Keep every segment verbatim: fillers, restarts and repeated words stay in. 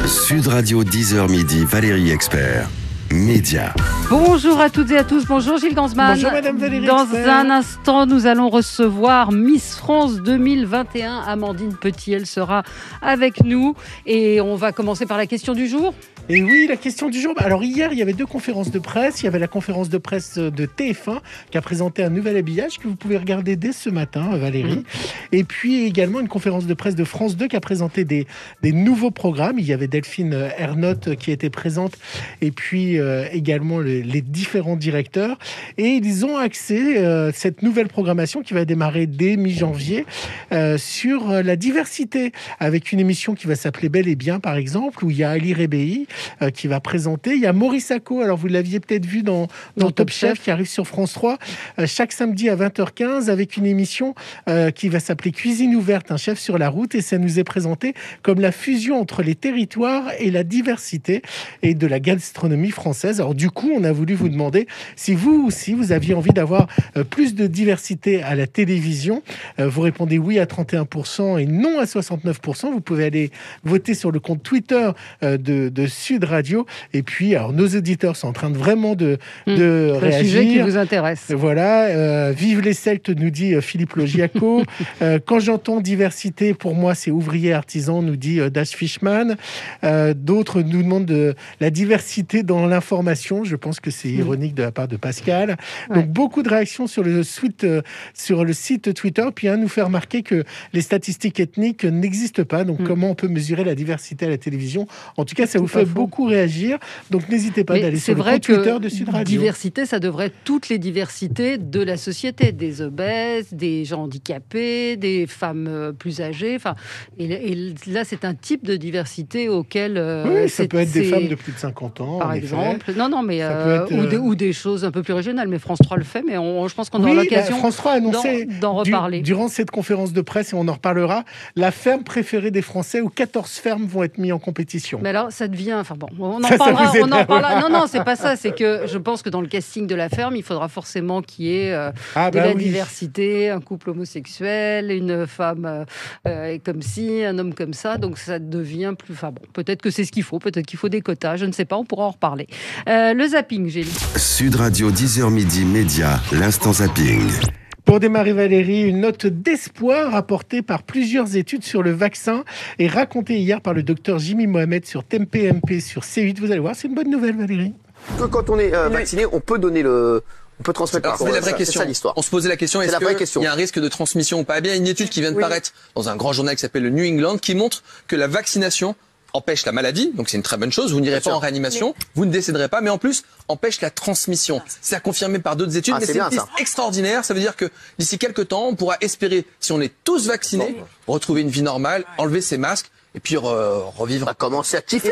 Sud Radio dix heures midi, Valérie Expert. Média. Bonjour à toutes et à tous, bonjour Gilles Gansman. Bonjour Madame Valérie Dans Expert. un instant, nous allons recevoir Miss France deux mille vingt et un, Amandine Petit. Elle sera avec nous et on va commencer par la question du jour. Et oui, la question du jour. Alors hier, il y avait deux conférences de presse. Il y avait la conférence de presse de T F un qui a présenté un nouvel habillage que vous pouvez regarder dès ce matin, Valérie. Mmh. Et puis également une conférence de presse de France deux qui a présenté des, des nouveaux programmes. Il y avait Delphine Ernotte qui était présente et puis euh, également le, les différents directeurs. Et ils ont axé euh, cette nouvelle programmation qui va démarrer dès mi-janvier euh, sur la diversité avec une émission qui va s'appeler Bel et Bien, par exemple, où il y a Ali Rebéi Euh, qui va présenter. Il y a Maurice Acco, alors vous l'aviez peut-être vu dans, dans, dans Top, Top Chef, Chef, qui arrive sur France trois, euh, chaque samedi à vingt heures quinze, avec une émission euh, qui va s'appeler Cuisine ouverte, un chef sur la route, et ça nous est présenté comme la fusion entre les territoires et la diversité et de la gastronomie française. Alors du coup, on a voulu vous demander si vous aussi, vous aviez envie d'avoir euh, plus de diversité à la télévision. Euh, vous répondez oui à trente et un pour cent et non à soixante-neuf pour cent. Vous pouvez aller voter sur le compte Twitter euh, de, de Sud Radio. Et puis, alors, nos auditeurs sont en train de vraiment de, mmh, de c'est réagir. Un sujet qui vous intéresse. Voilà. Euh, vive les Celtes, nous dit euh, Philippe Logiaco. euh, quand j'entends diversité, pour moi, c'est ouvrier artisan, nous dit euh, Dash Fishman. Euh, d'autres nous demandent de la diversité dans l'information. Je pense que c'est mmh. ironique de la part de Pascal. Ouais. Donc, beaucoup de réactions sur le, suite, euh, sur le site Twitter. Puis, un nous fait remarquer que les statistiques ethniques n'existent pas. Donc, mmh. comment on peut mesurer la diversité à la télévision? En tout cas, ça vous fait beaucoup réagir, donc n'hésitez pas Mais d'aller sur le compte Twitter de Sud Radio. Diversité, ça devrait être toutes les diversités de la société, des obèses, des gens handicapés, des femmes plus âgées. Enfin, et, et là, c'est un type de diversité auquel euh, oui, ça peut être des femmes de plus de cinquante ans, par exemple. Effet. Non, non, mais euh, être, ou, des, ou des choses un peu plus régionales. Mais France trois le fait, mais on, je pense qu'on aura oui, l'occasion bah, France trois a annoncé d'en, d'en reparler du, durant cette conférence de presse, et on en reparlera. La ferme préférée des Français, où quatorze fermes vont être mises en compétition. Mais alors, ça devient, enfin bon, on en ça, parlera. Ça on en parlera. Non, non, c'est pas ça. C'est que je pense que dans le casting de la ferme, il faudra forcément qu'il y ait euh, ah, de bah la oui. diversité, un couple homosexuel, une femme euh, comme ci, un homme comme ça. Donc ça devient plus. Enfin bon, peut-être que c'est ce qu'il faut. Peut-être qu'il faut des quotas. Je ne sais pas. On pourra en reparler. Euh, le zapping, Gilles. Sud Radio dix heures midi, média, l'instant zapping. Pour démarrer, Valérie, une note d'espoir apportée par plusieurs études sur le vaccin et racontée hier par le docteur Jimmy Mohamed sur T M P M P sur C huit. Vous allez voir, c'est une bonne nouvelle, Valérie. Que quand on est euh, vacciné, on peut donner le... On peut transmettre. Alors, c'est la vraie ça, question. C'est ça l'histoire. On se posait la question, est-ce qu'il y a un risque de transmission ou pas? Eh bien, une étude qui vient de oui. paraître dans un grand journal qui s'appelle le New England qui montre que la vaccination empêche la maladie, donc c'est une très bonne chose, vous n'irez pas en réanimation, mais... vous ne décéderez pas, mais en plus empêche la transmission. C'est confirmé par d'autres études, ah, mais c'est, c'est une piste ça. extraordinaire, ça veut dire que d'ici quelques temps, on pourra espérer, si on est tous vaccinés, bon. retrouver une vie normale, enlever ses masques, et puis re- revivre. On va commencer à kiffer.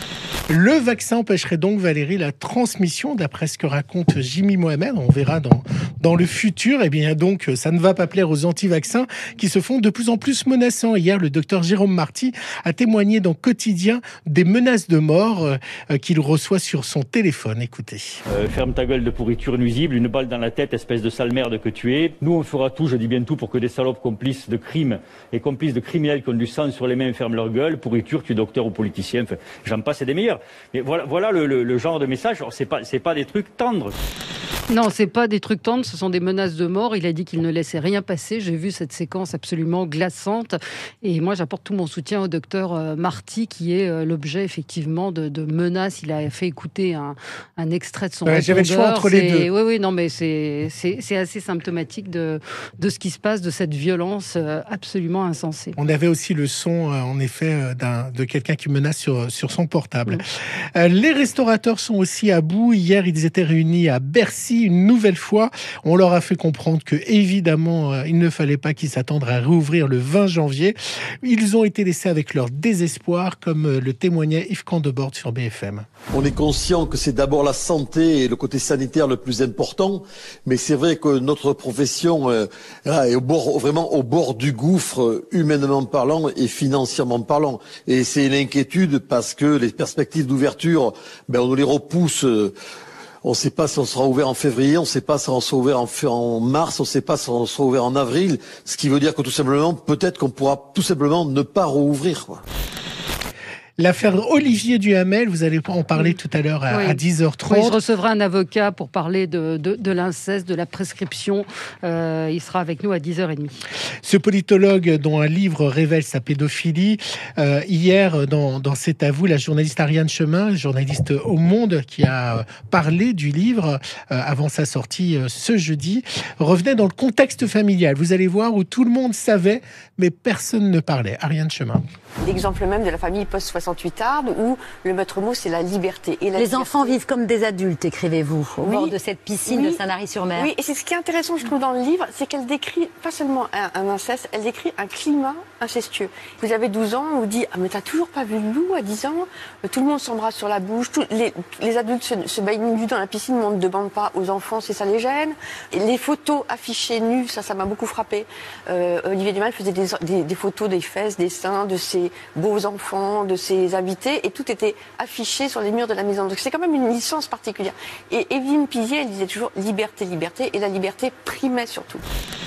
Le vaccin empêcherait donc, Valérie, la transmission, d'après ce que raconte Jimmy Mohamed. On verra dans, dans le futur. Eh bien, donc, ça ne va pas plaire aux anti-vaccins qui se font de plus en plus menaçants. Hier, le docteur Jérôme Marty a témoigné dans Quotidien des menaces de mort euh, qu'il reçoit sur son téléphone. Écoutez. Euh, ferme ta gueule de pourriture nuisible, une balle dans la tête, espèce de sale merde que tu es. Nous, on fera tout, je dis bien tout, pour que des salopes complices de crimes et complices de criminels qui ont du sang sur les mains ferment leur gueule. Pourriture, tu es docteur ou politicien. Enfin, j'en passe et des meilleurs. Mais voilà, voilà le, le, le genre de message. Alors, c'est pas, c'est pas des trucs tendres. Non, c'est pas des trucs tendres, ce sont des menaces de mort. Il a dit qu'il ne laissait rien passer. J'ai vu cette séquence absolument glaçante. Et moi, j'apporte tout mon soutien au docteur Marty, qui est euh, l'objet effectivement de, de menaces. Il a fait écouter un, un extrait de son ouais, répondeur. J'avais le choix entre c'est... les deux. Oui, oui, non, mais c'est, c'est, c'est assez symptomatique de, de ce qui se passe, de cette violence euh, absolument insensée. On avait aussi le son, euh, en effet, d'un, de quelqu'un qui menace sur, sur son portable. Mmh. Euh, les restaurateurs sont aussi à bout. Hier, ils étaient réunis à Bercy une nouvelle fois. On leur a fait comprendre que, évidemment, euh, il ne fallait pas qu'ils s'attendent à réouvrir le vingt janvier. Ils ont été laissés avec leur désespoir, comme euh, le témoignait Yves Candebord sur B F M. On est conscient que c'est d'abord la santé et le côté sanitaire le plus important, mais c'est vrai que notre profession euh, est au bord, vraiment au bord du gouffre, humainement parlant et financièrement parlant. Et c'est une inquiétude parce que les perspectives d'ouverture, ben, on nous les repousse. Euh, On ne sait pas si on sera ouvert en février, on ne sait pas si on sera ouvert en, en mars, on ne sait pas si on sera ouvert en avril, ce qui veut dire que tout simplement, peut-être qu'on pourra tout simplement ne pas rouvrir, quoi. L'affaire Olivier Duhamel, vous allez en parler tout à l'heure à, oui. à dix heures trente. Oui, je recevrai un avocat pour parler de, de, de l'inceste, de la prescription. Euh, il sera avec nous à dix heures trente. Ce politologue dont un livre révèle sa pédophilie, euh, hier, dans, dans C'est à vous, la journaliste Ariane Chemin, journaliste au Monde, qui a parlé du livre euh, avant sa sortie euh, ce jeudi, revenait dans le contexte familial. Vous allez voir, où tout le monde savait, mais personne ne parlait. Ariane Chemin. L'exemple même de la famille post-soixante-huit arde où le maître mot c'est la liberté. Et la Les liberté... enfants vivent comme des adultes, écrivez-vous, au oui. bord de cette piscine oui. de Sanary-sur-Mer. Oui, et c'est ce qui est intéressant, je trouve, dans le livre, c'est qu'elle décrit pas seulement un, un inceste, elle décrit un climat incestueux. Vous avez douze ans, on vous dit « Ah, mais t'as toujours pas vu le loup à dix ans ?» Tout le monde s'embrasse sur la bouche, tous les, les adultes se, se baignent nus dans la piscine, mais on ne demande pas aux enfants si ça les gêne. Et les photos affichées nues, ça, ça m'a beaucoup frappé. Euh, Olivier Duhamel faisait des, des, des photos des fesses, des seins, de ses beaux enfants, de ses invités, et tout était affiché sur les murs de la maison. Donc c'est quand même une licence particulière. Et Evelyne Pizier, elle disait toujours liberté, liberté, et la liberté primait surtout.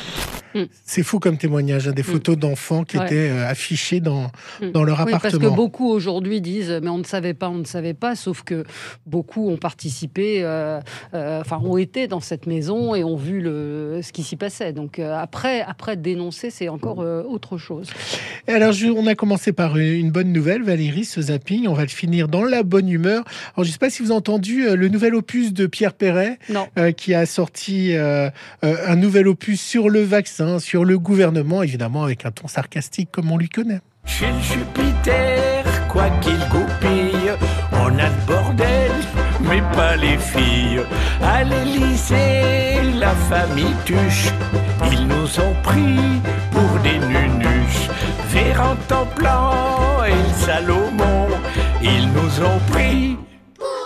C'est fou comme témoignage, hein, des photos d'enfants qui ouais. étaient euh, affichées dans, dans leur oui, appartement. Parce que beaucoup aujourd'hui disent mais on ne savait pas, on ne savait pas, sauf que beaucoup ont participé, euh, euh, enfin ont été dans cette maison et ont vu le, ce qui s'y passait. Donc euh, après, après dénoncer, c'est encore euh, autre chose. Et alors je, on a commencé par une bonne nouvelle, Valérie, ce zapping, on va le finir dans la bonne humeur. Alors je ne sais pas si vous avez entendu euh, le nouvel opus de Pierre Perret, euh, qui a sorti euh, euh, un nouvel opus sur le vaccin, sur le gouvernement, évidemment avec un ton sarcastique comme on lui connaît. Chez le Jupiter, quoi qu'il goupille, on a le bordel, mais pas les filles. À l'Élysée, la famille tuche, ils nous ont pris pour des nunuches. Véran Templan et le Salomon, ils nous ont pris pour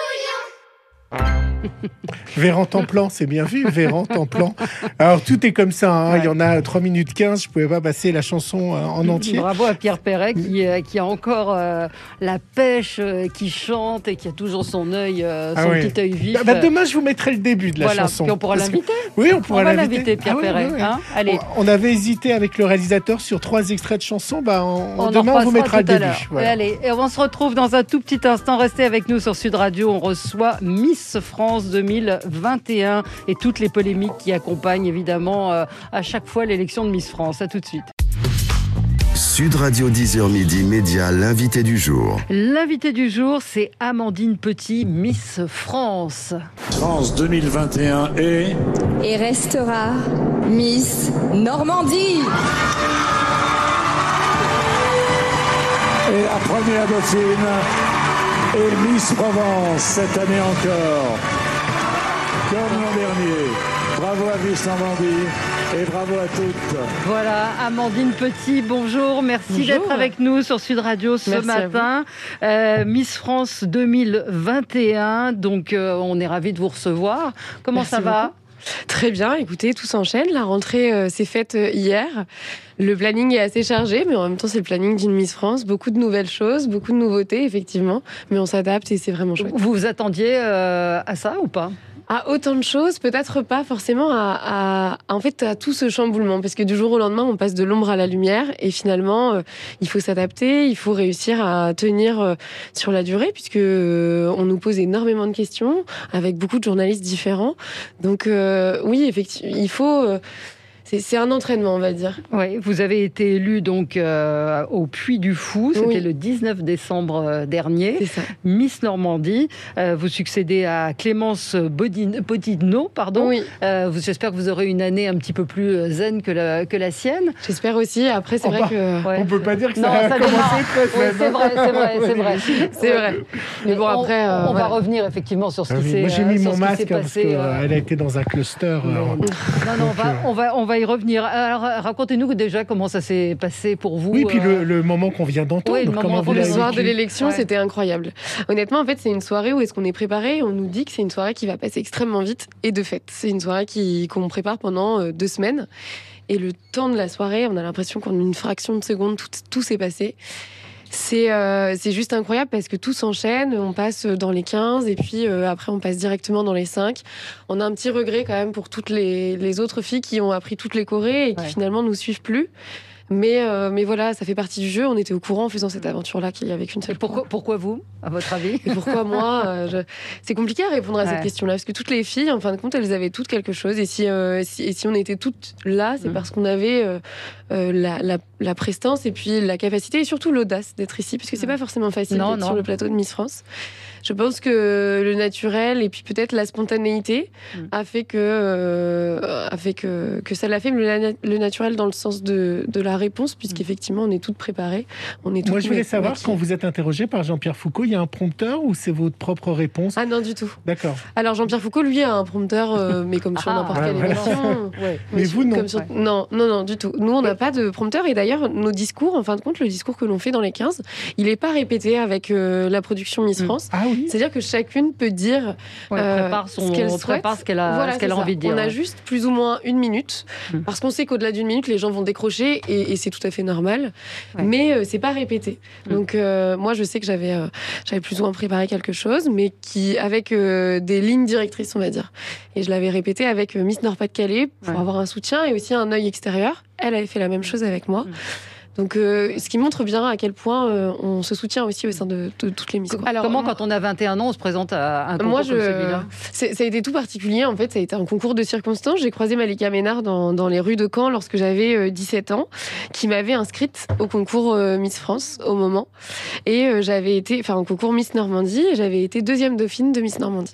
des couillons. Véran Templan, c'est bien vu, Véran Templan. Alors tout est comme ça, hein. Ouais. Il y en a trois minutes quinze, je ne pouvais pas passer la chanson euh, en entier. Bravo à Pierre Perret qui, euh, qui a encore euh, la pêche, euh, qui chante et qui a toujours son œil, euh, son ah ouais. petit œil vif. Bah, bah, demain, je vous mettrai le début de la voilà, chanson. Puis on pourra l'inviter. Que... Oui, on pourra on va l'inviter. l'inviter, Pierre ah, Perret. Oui, oui, oui. Hein Allez. On, on avait hésité avec le réalisateur sur trois extraits de chansons. Bah, on, on demain, on vous mettra le début. Voilà. Et allez, et on se retrouve dans un tout petit instant. Restez avec nous sur Sud Radio. On reçoit Miss France deux mille vingt et un et toutes les polémiques qui accompagnent évidemment euh, à chaque fois l'élection de Miss France. À tout de suite. Sud Radio dix heures midi, Média, l'invité du jour. L'invité du jour, c'est Amandine Petit, Miss France. France deux mille vingt et un et... Et restera Miss Normandie. Et la première dauphine est Miss Provence cette année encore. Comme l'an dernier. Bravo à Miss Normandie et bravo à toutes. Voilà, Amandine Petit, bonjour. Merci bonjour. D'être avec nous sur Sud Radio ce Merci matin. Euh, Miss France deux mille vingt et un, donc euh, on est ravis de vous recevoir. Comment Merci ça va beaucoup. Très bien, écoutez, tout s'enchaîne. La rentrée euh, s'est faite euh, hier. Le planning est assez chargé, mais en même temps, c'est le planning d'une Miss France. Beaucoup de nouvelles choses, beaucoup de nouveautés, effectivement. Mais on s'adapte et c'est vraiment chouette. Vous vous attendiez euh, à ça ou pas ? À autant de choses, peut-être pas forcément à, à, en fait, à tout ce chamboulement. Parce que du jour au lendemain, on passe de l'ombre à la lumière. Et finalement, euh, il faut s'adapter, il faut réussir à tenir euh, sur la durée, puisque euh, on nous pose énormément de questions, avec beaucoup de journalistes différents. Donc euh, oui, effectivement, il faut... Euh, C'est, c'est un entraînement, on va dire. Oui, vous avez été élu donc euh, au Puy du Fou. C'était oui. le dix-neuf décembre dernier. C'est ça. Miss Normandie. Euh, vous succédez à Clémence Bodino, pardon. Oui. Euh, j'espère que vous aurez une année un petit peu plus zen que la, que la sienne. J'espère aussi. Après, c'est on vrai va, que... Ouais. On peut pas dire que non, ça a ça commencé très oui, c'est vrai, c'est vrai, c'est vrai. C'est vrai. Mais bon, on, après... Euh, on voilà. va revenir effectivement sur ce ah qui oui. s'est passé. Moi, j'ai mis mon masque parce qu'elle euh... a été dans un cluster. Mais... Euh... Non, non, on va, on, va, on va y revenir. Alors, racontez-nous déjà comment ça s'est passé pour vous. Oui, puis euh... le, le moment qu'on vient d'entendre. Oui, comment vous le soir de l'élection, ouais. c'était incroyable. Honnêtement, en fait, c'est une soirée où est-ce qu'on est préparé. On nous dit que c'est une soirée qui va passer extrêmement vite. Et de fait, c'est une soirée qui, qu'on prépare pendant euh, deux semaines. Et le temps de la soirée, on a l'impression qu'en une fraction de seconde, tout, tout s'est passé. C'est, euh, c'est juste incroyable parce que tout s'enchaîne, on passe dans les quinze et puis euh, après on passe directement dans les cinq. On a un petit regret quand même pour toutes les, les autres filles qui ont appris toutes les chorés et qui ouais. finalement nous suivent plus. Mais, euh, mais voilà, ça fait partie du jeu. On était au courant en faisant cette aventure-là qu'il y avait qu'une seule. Et pourquoi, pourquoi vous, à votre avis? Et pourquoi moi euh, je... C'est compliqué à répondre à ouais. cette question-là, parce que toutes les filles, en fin de compte, elles avaient toutes quelque chose. Et si, euh, si, et si on était toutes là, c'est mmh. parce qu'on avait euh, euh, la, la, la prestance et puis la capacité et surtout l'audace d'être ici, parce que c'est pas forcément facile non, d'être non. sur le plateau de Miss France. Je pense que le naturel et puis peut-être la spontanéité mmh. a fait que euh, a fait que, que ça l'a fait, le, le naturel dans le sens de, de la réponse, puisqu'effectivement on est toutes préparées. On est toutes Moi je voulais savoir, quand vous êtes interrogée par Jean-Pierre Foucault, il y a un prompteur ou c'est votre propre réponse? Ah non du tout. D'accord. Alors Jean-Pierre Foucault lui a un prompteur, euh, mais comme sur ah, n'importe quelle voilà. émission. Ouais. Mais, mais vous non. Comme sur... ouais. Non non non du tout. Nous on n'a pas de prompteur et d'ailleurs nos discours, en fin de compte, le discours que l'on fait dans les quinze, il n'est pas répété avec euh, la production Miss France. Ah oui. C'est-à-dire que chacune peut dire ouais, euh, prépare son, ce qu'elle on souhaite, prépare ce qu'elle a, voilà, ce qu'elle a envie de dire. On ouais. a juste plus ou moins une minute, mmh. parce qu'on sait qu'au-delà d'une minute, les gens vont décrocher et, et c'est tout à fait normal. Ouais. Mais euh, c'est pas répété. Mmh. Donc euh, moi, je sais que j'avais, euh, j'avais plus ou moins préparé quelque chose, mais qui avec euh, des lignes directrices, on va dire. Et je l'avais répété avec euh, Miss Nord-Pas-de-Calais pour ouais. avoir un soutien et aussi un œil extérieur. Elle avait fait la même chose avec moi. Mmh. Donc, euh, ce qui montre bien à quel point euh, on se soutient aussi au sein de, de toutes les Miss. Alors, comment, quand on a vingt et un ans, on se présente à un concours moi, je, comme celui-là? c'est, ça a été tout particulier. En fait, ça a été un concours de circonstances. J'ai croisé Malika Ménard dans, dans les rues de Caen lorsque j'avais euh, dix-sept ans, qui m'avait inscrite au concours euh, Miss France au moment. Et euh, j'avais été, enfin, au concours Miss Normandie, et j'avais été deuxième dauphine de Miss Normandie.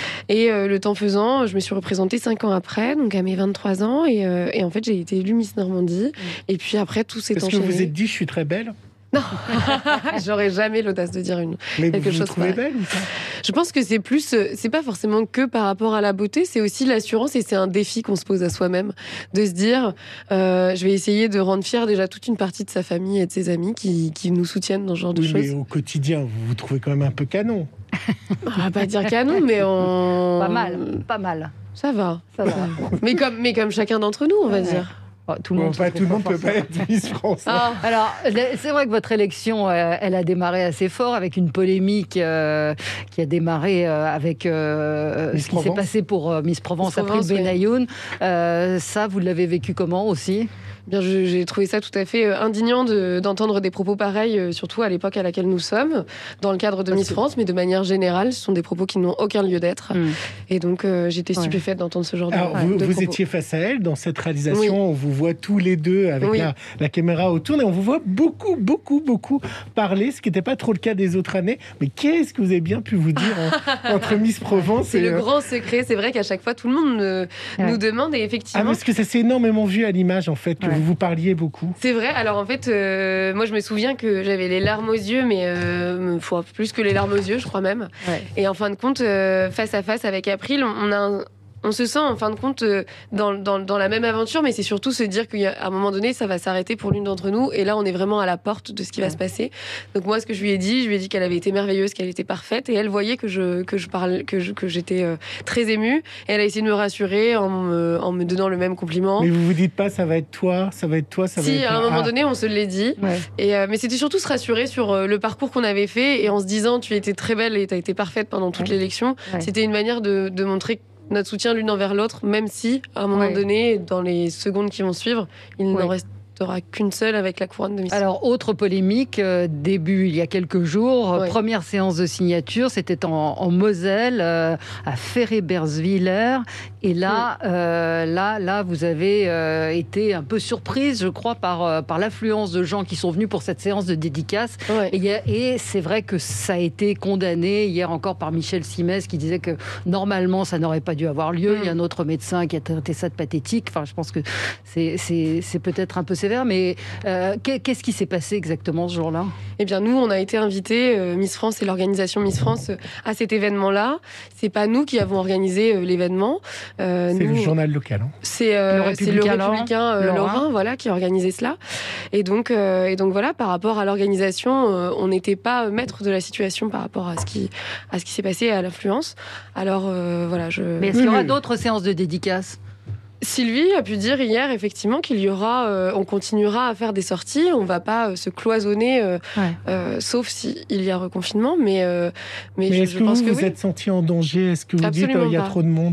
Et euh, le temps faisant, je me suis représentée cinq ans après, donc à mes vingt-trois ans, et, euh, et en fait, j'ai été élue Miss Normandie. Mmh. Et puis après, tout s'est enchaîné. Vous vous êtes dit, je suis très belle? Non, j'aurais jamais l'audace de dire une Mais quelque vous chose. Vous trouvez belle ou pas? Je pense que c'est plus, c'est pas forcément que par rapport à la beauté, c'est aussi l'assurance et c'est un défi qu'on se pose à soi-même, de se dire, euh, je vais essayer de rendre fière déjà toute une partie de sa famille et de ses amis qui, qui nous soutiennent dans ce genre oui, de choses. Mais au quotidien, vous vous trouvez quand même un peu canon. On va pas dire canon, mais on pas mal, pas mal. Ça va, ça va. mais comme, mais comme chacun d'entre nous, on va ouais. dire. Oh, tout le monde, bon, pas, tout le monde peut pas être Miss France. Ah. Alors, c'est vrai que votre élection, euh, elle a démarré assez fort avec une polémique euh, qui a démarré euh, avec euh, ce qui s'est passé pour euh, Miss Provence Miss après Provence, Benayoun. Oui. Euh, ça, vous l'avez vécu comment aussi? Bien, je, j'ai trouvé ça tout à fait indignant de, d'entendre des propos pareils, surtout à l'époque à laquelle nous sommes, dans le cadre de Parce Miss que... France, mais de manière générale, ce sont des propos qui n'ont aucun lieu d'être. Mmh. Et donc, euh, j'étais stupéfaite ouais. d'entendre ce genre Alors, de, vous, de vous propos. étiez face à elle dans cette réalisation, oui. on vous voit tous les deux avec oui. la, la caméra autour, et on vous voit beaucoup, beaucoup, beaucoup parler, ce qui n'était pas trop le cas des autres années. Mais qu'est-ce que vous avez bien pu vous dire en, entre Miss Provence C'est et... le euh... grand secret. C'est vrai qu'à chaque fois, tout le monde euh, ouais. nous demande, et effectivement... Ah, parce que ça s'est énormément vu à l'image, en fait, que ouais. vous vous parliez beaucoup. C'est vrai. Alors en fait, euh, moi je me souviens que j'avais les larmes aux yeux, mais euh, plus que les larmes aux yeux, je crois même. Ouais. Et en fin de compte, euh, face à face avec April, on a un... on se sent en fin de compte dans, dans, dans la même aventure, mais c'est surtout se dire qu'à un moment donné, ça va s'arrêter pour l'une d'entre nous. Et là, on est vraiment à la porte de ce qui ouais. va se passer. Donc moi, ce que je lui ai dit, je lui ai dit qu'elle avait été merveilleuse, qu'elle était parfaite. Et elle voyait que, je, que, je parle, que, je, que j'étais euh, très émue. Et elle a essayé de me rassurer en me, en me donnant le même compliment. Mais vous vous dites pas, ça va être toi, ça va être toi, ça si, va être... Si, à un moment ah. donné, on se l'est dit. Ouais. Et, euh, mais c'était surtout se rassurer sur euh, le parcours qu'on avait fait. Et en se disant, tu étais très belle et tu as été parfaite pendant toute ouais. l'élection. Ouais. C'était une manière de, de montrer notre soutien l'une envers l'autre, même si, à un moment ouais. donné, dans les secondes qui vont suivre, il ouais. n'en restera qu'une seule avec la couronne de Miss. Alors, autre polémique, euh, début il y a quelques jours, ouais. première séance de signature, c'était en, en Moselle, euh, à Ferré-Berswiller. Et là, oui. euh, là, là, vous avez euh, été un peu surprise, je crois, par, euh, par l'affluence de gens qui sont venus pour cette séance de dédicace. Ouais. Et, et c'est vrai que ça a été condamné hier encore par Michel Simès, qui disait que normalement, ça n'aurait pas dû avoir lieu. Mm. Il y a un autre médecin qui a traité ça de pathétique. Enfin, je pense que c'est, c'est, c'est peut-être un peu sévère, mais euh, qu'est-ce qui s'est passé exactement ce jour-là? Eh bien, nous, on a été invités, euh, Miss France et l'organisation Miss France, euh, à cet événement-là. C'est pas nous qui avons organisé euh, l'événement. Euh, c'est nous, le journal local. Hein. C'est, euh, le Républicain, c'est le Républicain euh, Lorrain. Lorrain, voilà, qui a organisé cela. Et donc, euh, et donc voilà, par rapport à l'organisation, euh, on n'était pas maître de la situation par rapport à ce qui, à ce qui s'est passé et à l'affluence. Alors euh, voilà, je. Mais est-ce qu'il y aura d'autres séances de dédicaces? Sylvie a pu dire hier effectivement qu'il y aura, euh, on continuera à faire des sorties, on va pas euh, se cloisonner, euh, ouais. euh, sauf s'il y a reconfinement. Mais, euh, mais, mais je, est-ce je que pense vous que vous oui. êtes senti en danger? Est-ce que vous Absolument dites il euh, y a pas. trop de monde?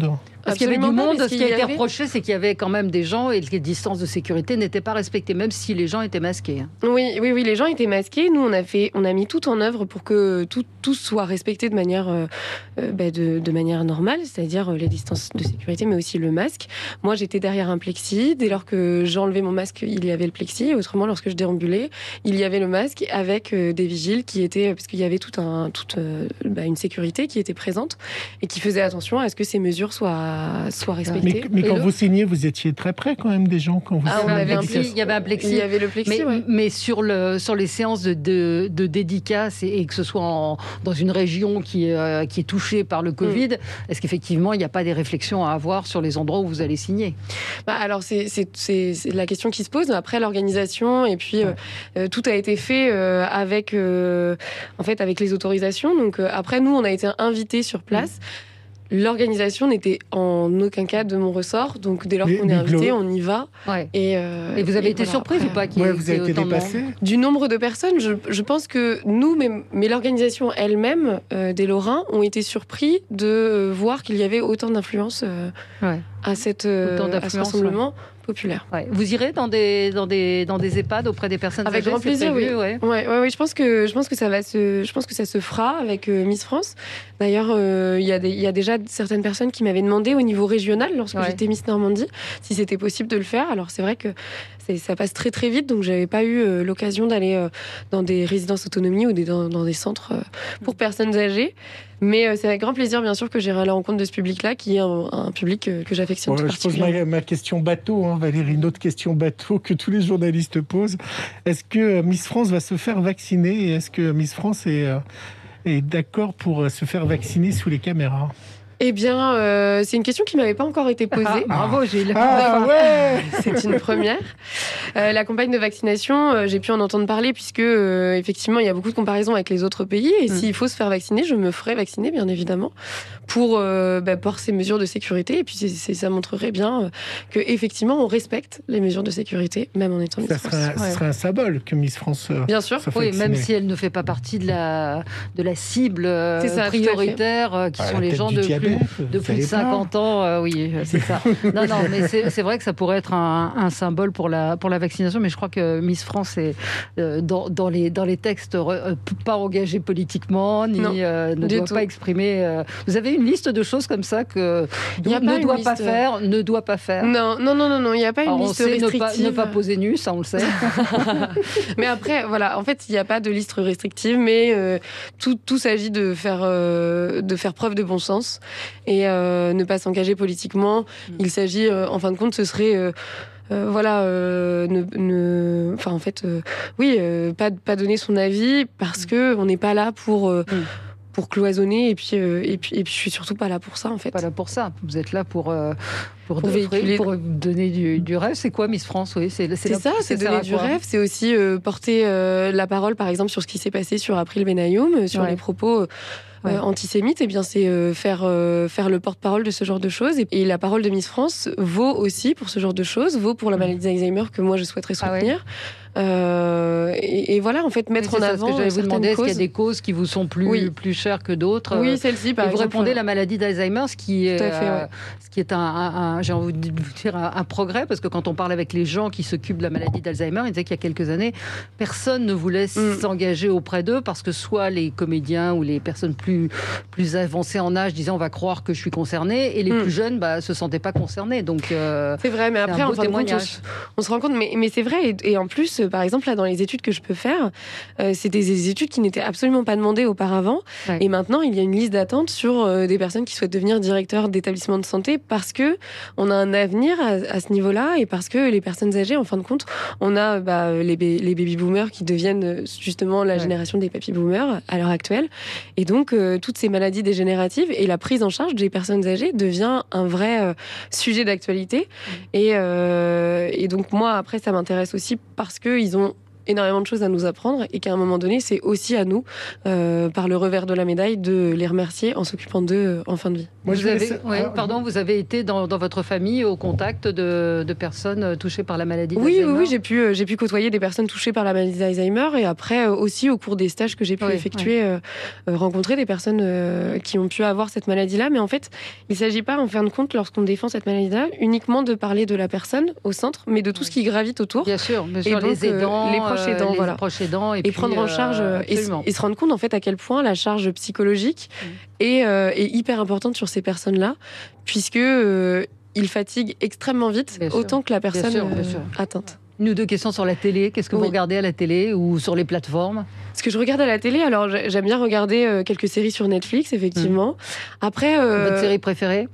Parce qu'il y avait du Absolument pas, monde, parce ce qui qu'il a y été avait- reproché, c'est qu'il y avait quand même des gens et que les distances de sécurité n'étaient pas respectées, même si les gens étaient masqués. hein. Oui, oui, oui, les gens étaient masqués. Nous, on a fait, on a mis tout en œuvre pour que tout, tout soit respecté de manière, euh, euh, bah, de, de manière normale, c'est-à-dire euh, les distances de sécurité, mais aussi le masque. Moi, j'étais derrière un plexi. Dès lors que j'enlevais mon masque, il y avait le plexi. Autrement, lorsque je déambulais, il y avait le masque avec euh, des vigiles qui étaient, parce qu'il y avait tout un, toute euh, bah, une sécurité qui était présente et qui faisait attention à ce que ces mesures soient, soient respectées. Mais, mais Et quand le- vous signez, vous étiez très près quand même des gens quand vous Ah, on signez avait la un Plexi, dédicace. il y avait un plexi. Il y avait le plexi, mais, ouais. mais sur, le, sur les séances de, de, de dédicaces et, et que ce soit en- dans une région qui, est, euh, qui est touchée par le Covid, est-ce qu'effectivement il n'y a pas des réflexions à avoir sur les endroits où vous allez signer? Bah, alors c'est, c'est, c'est, c'est la question qui se pose après l'organisation et puis euh, euh, tout a été fait euh, avec euh, en fait avec les autorisations. Donc euh, après nous on a été invités sur place. L'organisation n'était en aucun cas de mon ressort, donc dès lors Mais- qu'on est mais invité, Glo- on y va. Ouais. Et, euh, Et vous avez et été voilà, surprise après, ou pas qu'il y Ouais, ait- vous qu'il y ait avez été autant de monde dépassé. Du nombre de personnes, je, je pense que nous, mais, mais l'organisation elle-même euh, des Lorrains, ont été surpris de euh, voir qu'il y avait autant d'influence euh, Ouais. à, cette, euh, Autant à ce d'affluence, rassemblement populaire. Ouais. Vous irez dans des, dans, des, dans des EHPAD auprès des personnes Avec âgées, grand c'est plaisir, prévu, oui. ouais. Ouais, ouais, ouais, je pense que je pense que ça va se, je pense que ça se fera avec euh, Miss France. D'ailleurs, euh, il y a des, il y a déjà certaines personnes qui m'avaient demandé au niveau régional, lorsque Ouais. j'étais Miss Normandie, si c'était possible de le faire. Alors c'est vrai que c'est, ça passe très très vite, donc j'avais pas eu euh, l'occasion d'aller euh, dans des résidences autonomie ou des, dans, dans des centres euh, pour personnes âgées. Mais euh, c'est avec grand plaisir, bien sûr, que j'irai à la rencontre de ce public-là, qui est un, un public euh, que j'affectionne Bon, tout je pose particulièrement. ma, ma question bateau, hein, Valérie, une autre question bateau que tous les journalistes posent. Est-ce que euh, Miss France va se faire vacciner et est-ce que Miss France est, euh, est d'accord pour euh, se faire vacciner sous les caméras? Eh bien, euh, c'est une question qui m'avait pas encore été posée. Ah, bravo, Gilles. Ah ouais. C'est une première. Euh, la campagne de vaccination, euh, j'ai pu en entendre parler puisque euh, effectivement il y a beaucoup de comparaisons avec les autres pays et Mm. s'il faut se faire vacciner, je me ferai vacciner bien évidemment pour euh, bah, pour ces mesures de sécurité et puis c'est, c'est, ça montrerait bien euh, que effectivement on respecte les mesures de sécurité même en étant Miss Ça France. serait, un- Ouais. ce serait un symbole que Miss France euh, Bien sûr. se fasse Oui, vacciner. même si elle ne fait pas partie de la, de la cible euh, C'est ça, tout à fait. prioritaire, euh, qui À sont la les tête gens du de diabète, plus, de vous plus de savez pas. cinquante ans. euh, oui, euh, c'est ça. Non, non, mais c'est, c'est vrai que ça pourrait être un, un symbole pour la, pour la vaccination, mais je crois que Miss France est euh, dans, dans, les, dans les textes euh, pas engagée politiquement, ni Non, euh, ne du doit tout. pas exprimer. euh, Vous avez une liste de choses comme ça que Il y a ne pas une doit pas liste. faire, ne doit pas faire. Non, non, non, non, non, il n'y a pas une Alors, on liste sait ne restrictive. pas, ne pas poser nu, ça on le sait. Mais après, voilà, en fait, il n'y a pas de liste restrictive, mais euh, tout, tout s'agit de faire, euh, de faire preuve de bon sens et euh, ne pas s'engager politiquement. Il s'agit, euh, en fin de compte, ce serait... euh, euh, voilà, euh, ne, ne, enfin en fait, euh, oui, euh, pas pas donner son avis parce que on n'est pas là pour euh, pour cloisonner et puis euh, et puis et puis je suis surtout pas là pour ça en fait. Pas là pour ça. Vous êtes là pour euh, pour, Pour offrir- véhiculer- pour donner du, du rêve. C'est quoi Miss France? Oui, c'est C'est là- ça, c'est sert donner à du quoi rêve, c'est aussi euh, porter euh, la parole, par exemple, sur ce qui s'est passé sur April Benayoum, euh, sur Ouais. les propos euh, Ouais. antisémites. Et bien, c'est euh, faire euh, faire le porte-parole de ce genre de choses. Et, et la parole de Miss France vaut aussi pour ce genre de choses, vaut pour la maladie d'Alzheimer que moi je souhaiterais Ah ouais. soutenir. Euh, et, et voilà, en fait, mettre Oui, en c'est ça, avant ce que j'allais vous certaines demander, est-ce qu'il y a causes. des causes qui vous sont plus, Oui. plus chères que d'autres? Oui, Euh, celle-ci, par et vous exemple. répondez la maladie d'Alzheimer, ce qui est, Tout à fait, euh, ouais. ce qui est un, un- un- j'ai envie de vous dire un, un progrès, parce que quand on parle avec les gens qui s'occupent de la maladie d'Alzheimer, ils disaient qu'il y a quelques années, personne ne voulait Mm. s'engager auprès d'eux parce que soit les comédiens ou les personnes plus, plus avancées en âge disaient on va croire que je suis concerné, et les Mm. plus jeunes bah, se sentaient pas concernés. Donc euh, C'est vrai, mais c'est après, un en beau fin de compte, on, témoignage. se- on se rend compte, mais, mais c'est vrai, et, et en plus, euh, par exemple, là, dans les études que je peux faire, euh, c'est des, des études qui n'étaient absolument pas demandées auparavant, Ouais. et maintenant, il y a une liste d'attente sur euh, des personnes qui souhaitent devenir directeurs d'établissements de santé parce que on a un avenir à, à ce niveau-là, et parce que les personnes âgées, en fin de compte, on a bah, les, ba- les baby-boomers qui deviennent euh, justement la Ouais. génération des papy-boomers à l'heure actuelle, et donc euh, toutes ces maladies dégénératives et la prise en charge des personnes âgées devient un vrai euh, sujet d'actualité. Et, euh, et donc moi, après, ça m'intéresse aussi parce qu'ils ont énormément de choses à nous apprendre et qu'à un moment donné, c'est aussi à nous, euh, par le revers de la médaille, de les remercier en s'occupant d'eux euh, en fin de vie. Moi, vous, avez, ouais, Alors, pardon, vous avez été dans, dans votre famille au contact de, de personnes touchées par la maladie oui, d'Alzheimer? Oui, oui, j'ai pu, euh, j'ai pu côtoyer des personnes touchées par la maladie d'Alzheimer et après euh, aussi au cours des stages que j'ai pu oui, effectuer, oui. Euh, euh, rencontrer des personnes euh, qui ont pu avoir cette maladie-là. Mais en fait, il ne s'agit pas, en fin de compte, lorsqu'on défend cette maladie-là, uniquement de parler de la personne au centre, mais de tout oui. ce qui gravite autour. Bien sûr, bien sûr, et donc, les aidants, euh, les proches aidants, les voilà. proches aidants et, et puis, prendre en charge euh, et, et se rendre compte en fait à quel point la charge psychologique mmh. est, euh, est hyper importante sur ces personnes-là, puisque euh, ils fatiguent extrêmement vite, bien autant sûr. que la personne bien sûr, bien sûr. Euh, atteinte. Une ou deux questions sur la télé. Qu'est-ce que oui. vous regardez à la télé ou sur les plateformes? Ce que je regarde à la télé, alors j'aime bien regarder euh, quelques séries sur Netflix, effectivement. Mmh. Après, euh, votre série préférée?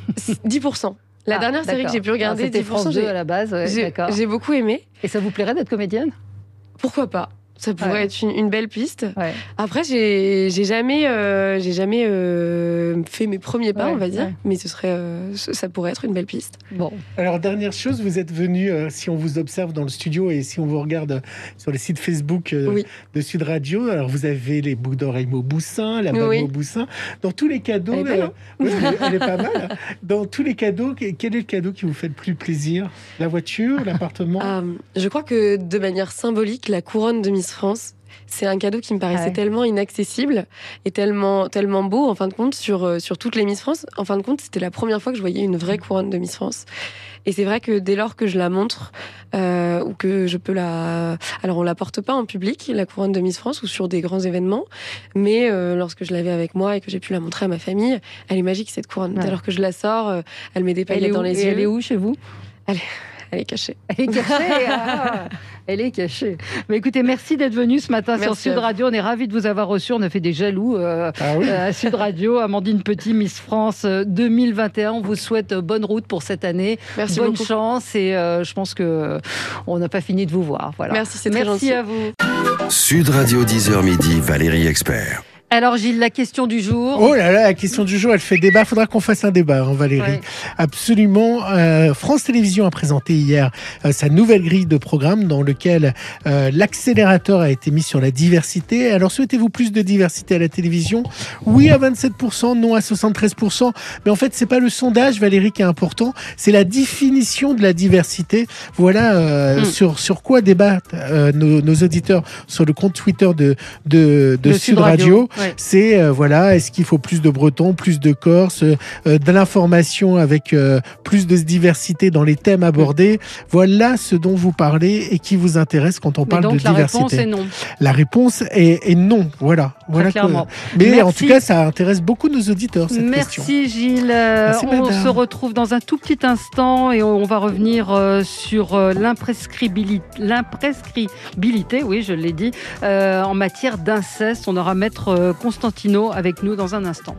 dix pour cent. La ah, dernière série que j'ai pu regarder, ah, c'était France deux à la base. Ouais, j'ai, j'ai beaucoup aimé. Et ça vous plairait d'être comédienne? Pourquoi pas? Ça pourrait ouais. être une, une belle piste. Ouais. Après, j'ai, j'ai jamais, euh, j'ai jamais euh, fait mes premiers pas, ouais, on va dire, ouais. mais ce serait, euh, ça pourrait être une belle piste. Bon. Alors, dernière chose, vous êtes venu, euh, si on vous observe dans le studio et si on vous regarde sur les sites Facebook euh, oui. de Sud Radio, alors vous avez les boucles d'oreilles Mauboussin, la bague oui. Mauboussin. Dans tous les cadeaux, elle est, belle, euh, oui, elle est pas mal. Dans tous les cadeaux, quel est le cadeau qui vous fait le plus plaisir? La voiture, l'appartement? euh, Je crois que de manière symbolique, la couronne de Miss France. C'est un cadeau qui me paraissait ouais. tellement inaccessible et tellement, tellement beau, en fin de compte, sur, sur toutes les Miss France. En fin de compte, c'était la première fois que je voyais une vraie couronne de Miss France. Et c'est vrai que dès lors que je la montre, euh, ou que je peux la... Alors, on la porte pas en public, la couronne de Miss France, ou sur des grands événements, mais euh, lorsque je l'avais avec moi et que j'ai pu la montrer à ma famille, elle est magique, cette couronne. Ouais. Dès lors que je la sors, euh, elle met des paillettes dans les et yeux. Elle est où chez vous? Elle est... Elle est cachée. Elle est cachée. Ah, elle est cachée. Mais écoutez, merci d'être venu ce matin merci sur Sud Radio. On est ravis de vous avoir reçu. On a fait des jaloux euh, ah oui. euh, à Sud Radio. Amandine Petit, Miss France deux mille vingt et un. On vous souhaite bonne route pour cette année. Merci bonne beaucoup. chance. Et euh, je pense que on n'a pas fini de vous voir. Voilà. Merci, c'est très merci gentil. à vous. Sud Radio dix heures midi, Valérie Expert. Alors Gilles, la question du jour. Oh là là, la question du jour, elle fait débat. Faudra qu'on fasse un débat, hein, Valérie. Ouais. Absolument. Euh, France Télévisions a présenté hier euh, sa nouvelle grille de programme dans lequel euh, l'accélérateur a été mis sur la diversité. Alors souhaitez-vous plus de diversité à la télévision? Oui à vingt-sept pour cent, non à soixante-treize pour cent. Mais en fait, c'est pas le sondage, Valérie, qui est important. C'est la définition de la diversité. Voilà euh, mm. sur sur quoi débattent euh, nos, nos auditeurs sur le compte Twitter de de, de, de Sud Radio. Radio. Ouais. C'est euh, voilà, est-ce qu'il faut plus de Bretons, plus de Corses, euh, de l'information avec euh, plus de diversité dans les thèmes abordés. Voilà ce dont vous parlez et qui vous intéresse quand on Mais parle donc, de diversité. La réponse est non. La réponse est, est non. Voilà. voilà que... Mais Merci. En tout cas, ça intéresse beaucoup nos auditeurs cette Merci question. Merci Gilles. Merci, on madame. se retrouve dans un tout petit instant et on va revenir euh, sur euh, l'imprescribilité, l'imprescribilité, oui, je l'ai dit, euh, en matière d'inceste. On aura maître euh, Constantino avec nous dans un instant.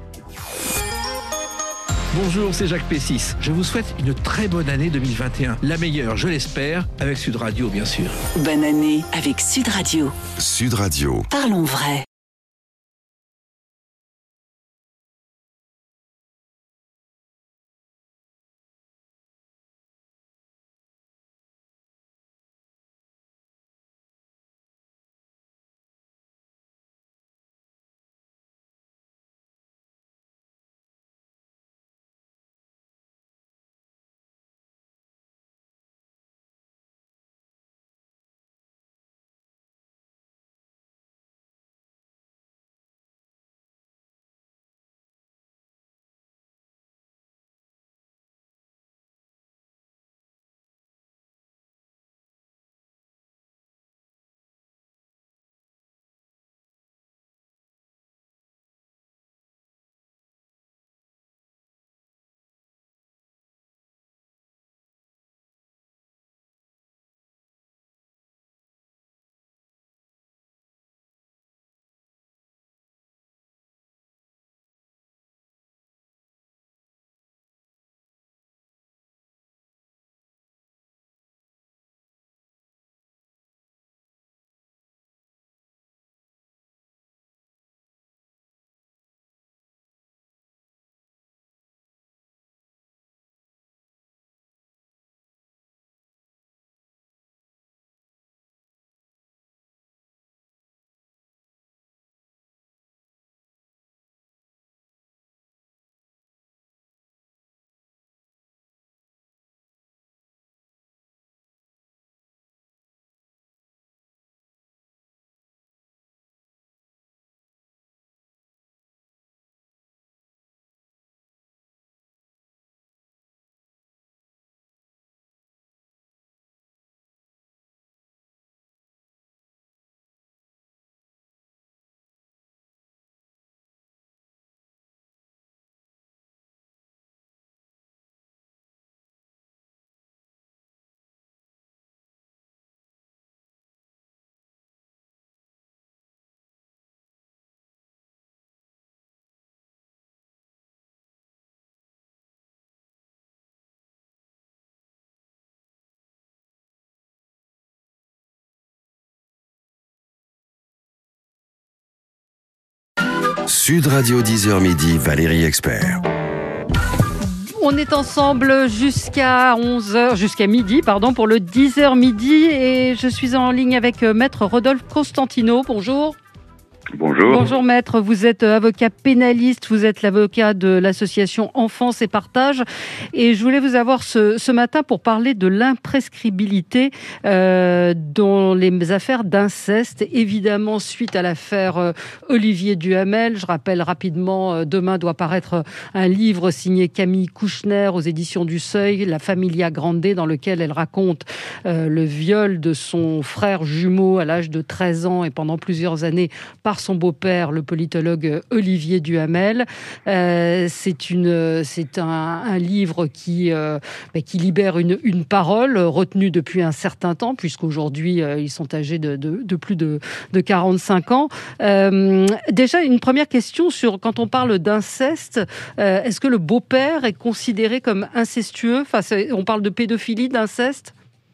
Bonjour, c'est Jacques Pessis. Je vous souhaite une très bonne année deux mille vingt et un. La meilleure, je l'espère, avec Sud Radio, bien sûr. Bonne année avec Sud Radio. Sud Radio. Parlons vrai. Sud Radio dix heures midi, Valérie Expert. On est ensemble jusqu'à onze heures, jusqu'à midi, pardon, pour le dix heures midi. Et je suis en ligne avec Maître Rodolphe Constantino. Bonjour. Bonjour. Bonjour maître, vous êtes avocat pénaliste, vous êtes l'avocat de l'association Enfance et Partage et je voulais vous avoir ce, ce matin pour parler de l'imprescriptibilité euh, dans les affaires d'inceste, évidemment suite à l'affaire euh, Olivier Duhamel. Je rappelle rapidement, euh, demain doit paraître un livre signé Camille Kouchner aux éditions du Seuil, La Familia Grande, dans lequel elle raconte euh, le viol de son frère jumeau à l'âge de treize ans et pendant plusieurs années par son beau-père, le politologue Olivier Duhamel. Euh, c'est une, c'est un, un livre qui, euh, bah, qui libère une, une parole retenue depuis un certain temps, puisqu'aujourd'hui, euh, ils sont âgés de, de, de plus de, de quarante-cinq ans. Euh, déjà, une première question sur, quand on parle d'inceste, euh, est-ce que le beau-père est considéré comme incestueux? Enfin, on parle de pédophilie, d'inceste?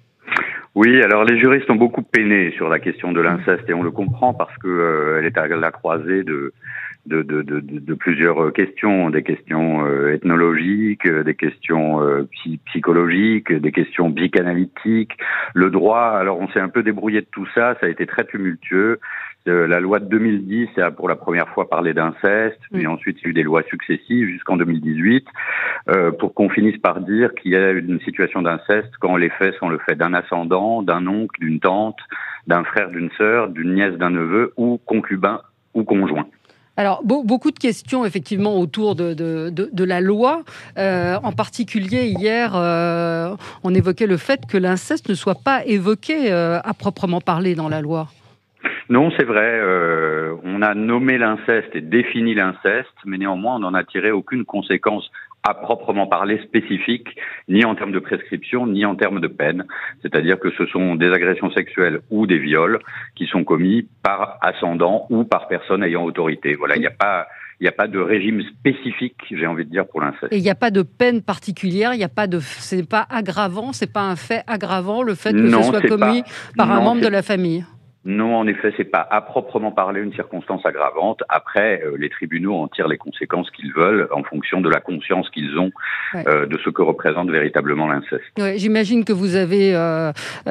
Oui, alors les juristes ont beaucoup peiné sur la question de l'inceste et on le comprend parce que euh, elle est à la croisée de de, de, de, de plusieurs questions, des questions euh, ethnologiques, des questions euh, psychologiques, des questions psychanalytiques, le droit. Alors on s'est un peu débrouillé de tout ça, ça a été très tumultueux. Euh, la loi de deux mille dix a pour la première fois parlé d'inceste, puis mmh. ensuite il y a eu des lois successives jusqu'en deux mille dix-huit, euh, pour qu'on finisse par dire qu'il y a une situation d'inceste quand les faits sont le fait d'un ascendant, d'un oncle, d'une tante, d'un frère, d'une sœur, d'une nièce, d'un neveu, ou concubin ou conjoint. Alors, beaucoup de questions, effectivement, autour de, de, de, de la loi. Euh, en particulier, hier, euh, on évoquait le fait que l'inceste ne soit pas évoqué euh, à proprement parler dans la loi. Non, c'est vrai. Euh, on a nommé l'inceste et défini l'inceste, mais néanmoins, on n'en a tiré aucune conséquence à proprement parler spécifique, ni en termes de prescription, ni en termes de peine. C'est-à-dire que ce sont des agressions sexuelles ou des viols qui sont commis par ascendant ou par personne ayant autorité. Voilà, il n'y a pas... Il n'y a pas de régime spécifique, j'ai envie de dire, pour l'inceste. Et il n'y a pas de peine particulière, il n'y a pas de, c'est pas aggravant, c'est pas un fait aggravant le fait que non, ce soit commis pas, par non, un membre de la famille. Non, en effet, c'est pas à proprement parler une circonstance aggravante. Après, euh, les tribunaux en tirent les conséquences qu'ils veulent en fonction de la conscience qu'ils ont ouais. euh, de ce que représente véritablement l'inceste. Ouais, j'imagine que vous avez euh,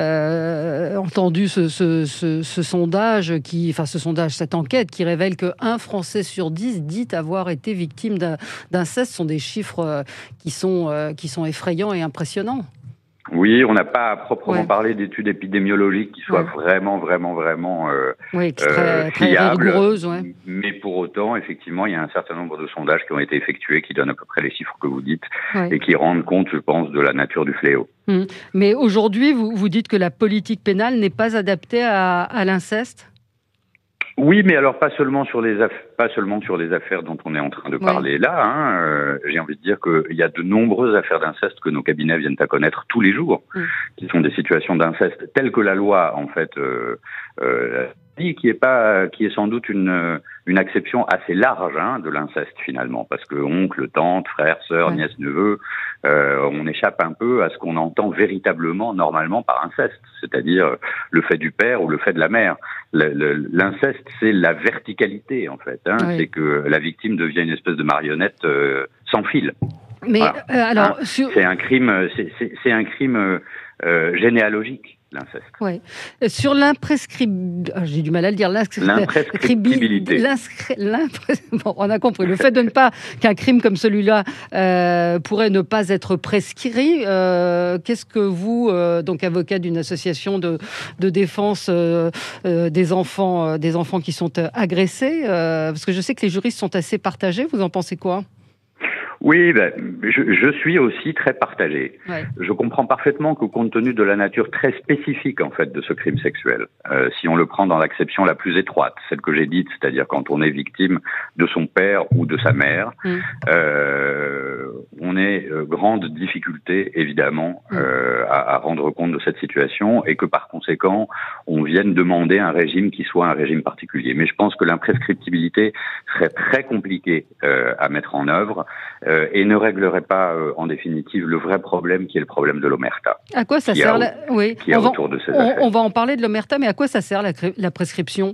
euh, entendu ce, ce, ce, ce sondage, qui, enfin ce sondage, cette enquête qui révèle qu'un Français sur dix dit avoir été victime d'inceste. Ce sont des chiffres qui sont, euh, qui sont effrayants et impressionnants. Oui, on n'a pas à proprement ouais. parler d'études épidémiologiques qui soient ouais. vraiment, vraiment, vraiment euh, oui, très, euh, très fiables. Rigoureuses, ouais. Mais pour autant, effectivement, il y a un certain nombre de sondages qui ont été effectués qui donnent à peu près les chiffres que vous dites ouais. et qui rendent compte, je pense, de la nature du fléau. Hum. Mais aujourd'hui, vous, vous dites que la politique pénale n'est pas adaptée à, à l'inceste ? Oui, mais alors pas seulement sur les affaires, pas seulement sur les affaires dont on est en train de parler ouais. là. Hein, euh, j'ai envie de dire qu'il y a de nombreuses affaires d'inceste que nos cabinets viennent à connaître tous les jours, mmh. qui sont des situations d'inceste telles que la loi en fait euh, euh, dit, qui est pas, qui est sans doute une une acception assez large hein, de l'inceste finalement, parce que oncle, tante, frère, sœur, ouais. nièce, neveu, euh, on échappe un peu à ce qu'on entend véritablement normalement par inceste, c'est-à-dire le fait du père ou le fait de la mère. Le, le, l'inceste, c'est la verticalité en fait, hein, oui. c'est que la victime devient une espèce de marionnette euh, sans fil. Mais voilà. euh, alors, hein, sur... c'est un crime, c'est, c'est, c'est un crime euh, généalogique. L'inceste. Ouais. Sur l'imprescriptibilité, oh, j'ai du mal à le dire, l'imprescriptibilité. Bon, on a compris. Le fait de ne pas qu'un crime comme celui-là euh, pourrait ne pas être prescrit. Euh, qu'est-ce que vous, euh, donc avocat d'une association de, de défense euh, euh, des enfants, euh, des enfants qui sont euh, agressés, euh, parce que je sais que les juristes sont assez partagés. Vous en pensez quoi ? Oui, ben, je, je suis aussi très partagé. Ouais. Je comprends parfaitement que compte tenu de la nature très spécifique en fait de ce crime sexuel, euh, si on le prend dans l'acception la plus étroite, celle que j'ai dite, c'est-à-dire quand on est victime de son père ou de sa mère, mmh. euh, on est euh, grande difficulté évidemment mmh. euh, à, à rendre compte de cette situation et que par conséquent on vienne demander un régime qui soit un régime particulier. Mais je pense que l'imprescriptibilité serait très compliquée euh, à mettre en œuvre. Euh, et ne réglerait pas, euh, en définitive, le vrai problème qui est le problème de l'omerta. À quoi ça sert a, la... Oui. Qui est on, va, autour de ces on, affaires. on va en parler de l'omerta, mais à quoi ça sert la, la prescription ?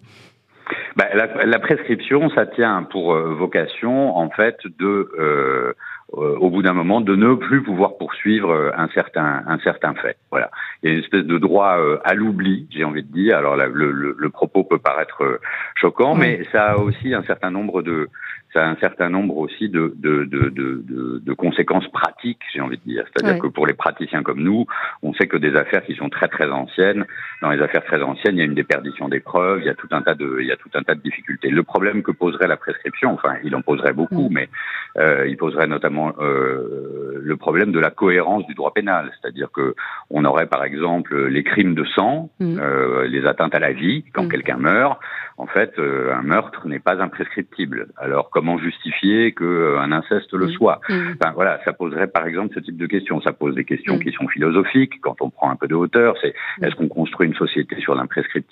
Bah, la, la prescription, ça tient pour euh, vocation, en fait, de, euh, euh, au bout d'un moment, de ne plus pouvoir poursuivre euh, un certain, un certain fait. Voilà. Il y a une espèce de droit euh, à l'oubli, j'ai envie de dire. Alors, la, le, le, le propos peut paraître euh, choquant, oui. mais ça a aussi un certain nombre de, ça a un certain nombre aussi de, de, de, de, de, de conséquences pratiques, j'ai envie de dire. C'est-à-dire oui. que pour les praticiens comme nous, on sait que des affaires qui sont très très anciennes, dans les affaires très anciennes, il y a une déperdition des preuves, il y a tout un tas de, il y a tout un tas de difficultés. Le problème que poserait la prescription, enfin, il en poserait beaucoup, mmh. mais euh, il poserait notamment euh, le problème de la cohérence du droit pénal, c'est-à-dire que on aurait par exemple les crimes de sang, mmh. euh, les atteintes à la vie quand mmh. quelqu'un meurt. En fait, euh, un meurtre n'est pas imprescriptible. Alors, comment justifier que euh, un inceste le mmh. soit ? Enfin, voilà, ça poserait par exemple ce type de questions. Ça pose des questions mmh. qui sont philosophiques. Quand on prend un peu de hauteur, c'est mmh. est-ce qu'on construit une société sur l'imprescriptibilité ?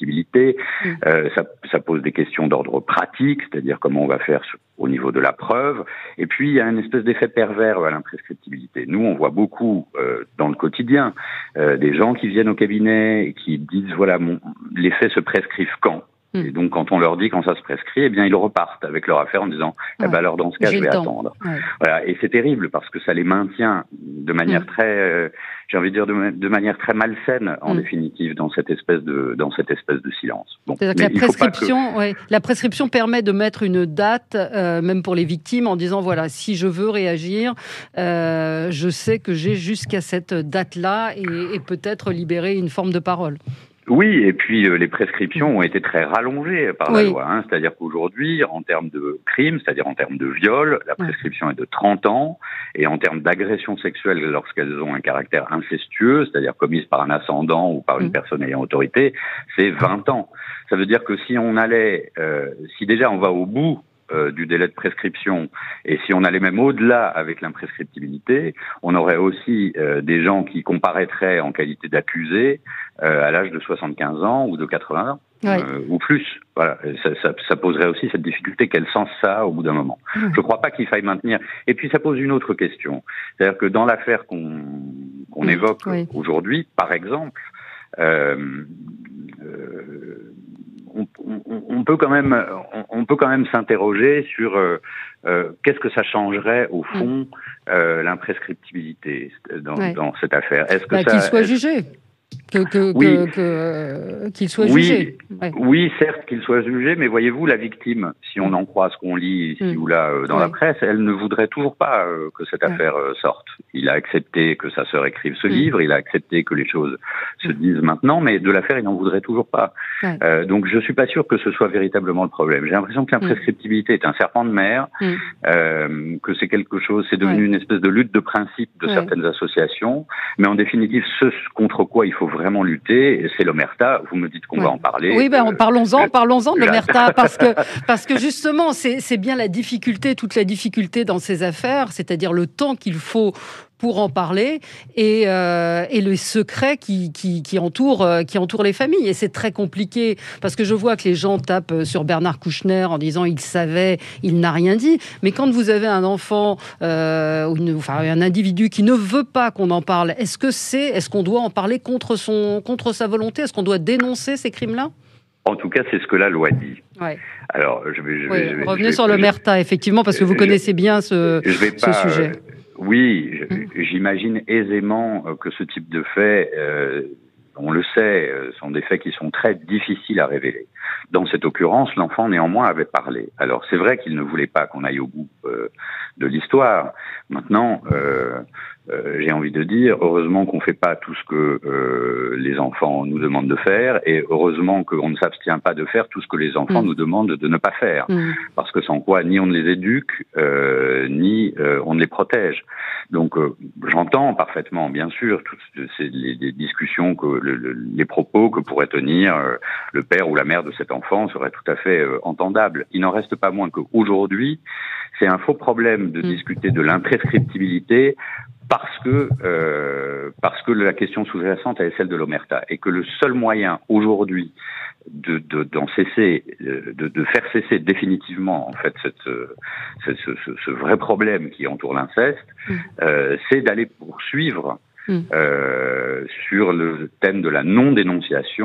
mmh. euh, ça, ça pose des questions d'ordre pratique, c'est-à-dire comment on va faire au niveau de la preuve. Et puis, il y a une espèce d'effet pervers à l'imprescriptibilité. Nous, on voit beaucoup euh, dans le quotidien euh, des gens qui viennent au cabinet et qui disent voilà, mon, les faits se prescrivent quand ? Et donc, quand on leur dit quand ça se prescrit, eh bien, ils repartent avec leur affaire en disant, ouais. eh ben, alors, dans ce cas, J'ai je vais attendre. Ouais. Voilà. Et c'est terrible parce que ça les maintient de manière mmh. très, euh, j'ai envie de dire, de, de manière très malsaine, en mmh. définitive, dans cette espèce de, dans cette espèce de silence. Bon. C'est-à-dire que la prescription, que... ouais, la prescription permet de mettre une date, euh, même pour les victimes, en disant, voilà, si je veux réagir, euh, je sais que j'ai jusqu'à cette date-là et, et peut-être libérer une forme de parole. Oui, et puis euh, les prescriptions ont été très rallongées par la oui. loi. Hein, c'est-à-dire qu'aujourd'hui, en termes de crimes, c'est-à-dire en termes de viol, la prescription est de trente ans. Et en termes d'agression sexuelle, lorsqu'elles ont un caractère incestueux, c'est-à-dire commises par un ascendant ou par une mmh. personne ayant autorité, c'est vingt ans. Ça veut dire que si on allait, euh, si déjà on va au bout Euh, du délai de prescription, et si on allait même au-delà avec l'imprescriptibilité, on aurait aussi euh, des gens qui comparaîtraient en qualité d'accusés euh, à l'âge de soixante-quinze ans ou de quatre-vingts ans, ouais. euh, ou plus. Voilà, ça, ça, ça poserait aussi cette difficulté. Quel sens ça a au bout d'un moment ? mmh. Je ne crois pas qu'il faille maintenir. Et puis ça pose une autre question, c'est-à-dire que dans l'affaire qu'on, qu'on mmh. évoque oui. aujourd'hui, par exemple, euh, euh, On, on, on peut quand même, on, on peut quand même s'interroger sur euh, euh, qu'est-ce que ça changerait au fond euh, l'imprescriptibilité dans, ouais. dans cette affaire. Est-ce que bah, ça, qu'il soit est-ce... jugé, que, que, oui. que, que euh, qu'il soit oui. jugé. Ouais. Oui, certes qu'il soit jugé, mais voyez-vous, la victime, si on en croit ce qu'on lit ici mmh. ou là euh, dans ouais. la presse, elle ne voudrait toujours pas euh, que cette ouais. affaire euh, sorte. Il a accepté que sa sœur écrive ce mmh. livre, il a accepté que les choses se disent maintenant, mais de l'affaire, il n'en voudrait toujours pas. Ouais. Euh, donc, je suis pas sûr que ce soit véritablement le problème. J'ai l'impression que l'imprescriptibilité mmh. est un serpent de mer, mmh. euh, que c'est quelque chose, c'est devenu ouais. une espèce de lutte de principe de ouais. certaines associations, mais en définitive, ce contre quoi il faut vraiment lutter, c'est l'omerta. Vous me dites qu'on ouais. va en parler. Oui, ben, euh, parlons-en, le... parlons-en de l'omerta, parce que, parce que justement, c'est, c'est bien la difficulté, toute la difficulté dans ces affaires, c'est-à-dire le temps qu'il faut pour en parler et, euh, et le secret qui, qui, qui, entoure, euh, qui entoure les familles. Et c'est très compliqué parce que je vois que les gens tapent sur Bernard Kouchner en disant il savait, il n'a rien dit. Mais quand vous avez un enfant euh, ou une, enfin, un individu qui ne veut pas qu'on en parle, est-ce que c'est, est-ce qu'on doit en parler contre, son, contre sa volonté ? Est-ce qu'on doit dénoncer ces crimes-là ? En tout cas, c'est ce que la loi dit. Ouais. Alors, je vais, je oui, vais, je vais, revenez je vais, sur l'omerta, effectivement, parce que vous je, connaissez bien ce, je vais pas, ce sujet. Euh, oui, je, mmh. j'imagine aisément que ce type de faits, euh, on le sait, sont des faits qui sont très difficiles à révéler. Dans cette occurrence, l'enfant néanmoins avait parlé. Alors c'est vrai qu'il ne voulait pas qu'on aille au bout euh, de l'histoire. Maintenant, euh, euh, j'ai envie de dire, heureusement qu'on ne fait pas tout ce que euh, les enfants nous demandent de faire, et heureusement qu'on ne s'abstient pas de faire tout ce que les enfants mmh. nous demandent de ne pas faire. Mmh. Parce que sans quoi, ni on ne les éduque, euh, ni euh, on ne les protège. Donc euh, j'entends parfaitement, bien sûr, toutes ces, les, les discussions, que le, le, les propos que pourrait tenir euh, le père ou la mère de cet enfant seraient tout à fait euh, entendables. Il n'en reste pas moins qu'aujourd'hui, c'est un faux problème de mmh. discuter de l'imprescriptibilité parce que euh, parce que la question sous-jacente est celle de l'omerta, et que le seul moyen aujourd'hui de, de d'en cesser, de, de faire cesser définitivement en fait cette, cette ce, ce, ce vrai problème qui entoure l'inceste, mmh. euh, c'est d'aller poursuivre mmh. euh, sur le thème de la non-dénonciation